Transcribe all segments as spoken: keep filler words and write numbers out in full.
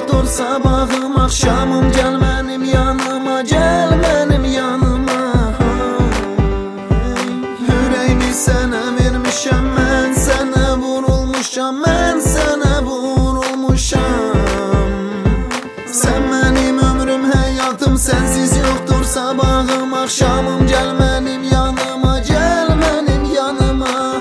yoktur sabahım akşamım. Gel benim yanıma, gel benim yanıma. Yüreğimi sana vermişim, ben sana vurulmuşam, ben sana vurulmuşam. Sen benim ömrüm, hayatım, sensiz yoktur sabahım akşamım. Gel benim yanıma, gel benim yanıma.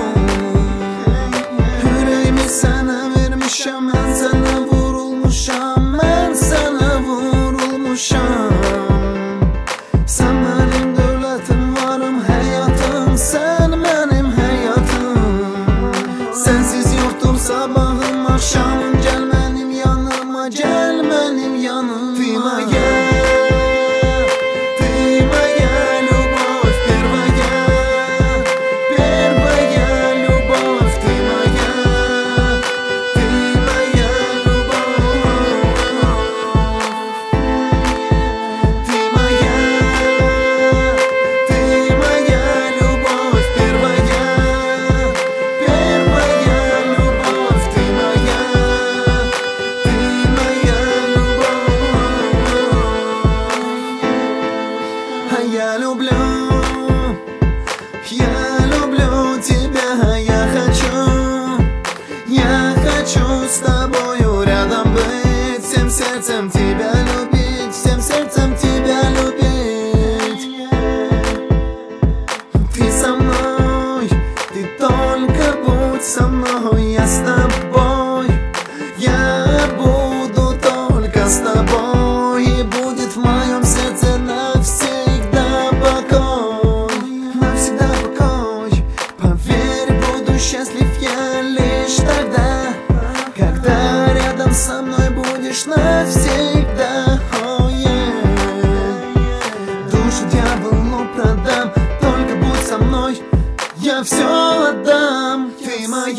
Yüreğimi sana vermişim, ben sana vurulmuşam, ben sana vurulmuşam. Sen benim devletim, varım, hayatım, sen benim hayatım. Sensiz yoktur sabahım akşamım. Gel benim yanıma, gel benim yanıma. Ты моя, ты моя любовь, первая, первая любовь. Ты моя, ты моя любовь. Ты моя, ты моя любовь, первая, первая любовь. Ты моя, ты моя любовь. А я люблю, я люблю тебя, я хочу, я хочу с тобою рядом быть, всем сердцем тебя любить, всем сердцем тебя любить. Ты со мной, ты только будь со мной, я с тобой, я буду только с тобой, и будет в моем сердце навсегда покой, навсегда покой. Поверь, буду счастлив я лишь тогда, когда рядом со мной будешь навсегда. Oh, yeah. Душу дьяволу продам, только будь со мной, я все отдам. Ты моя,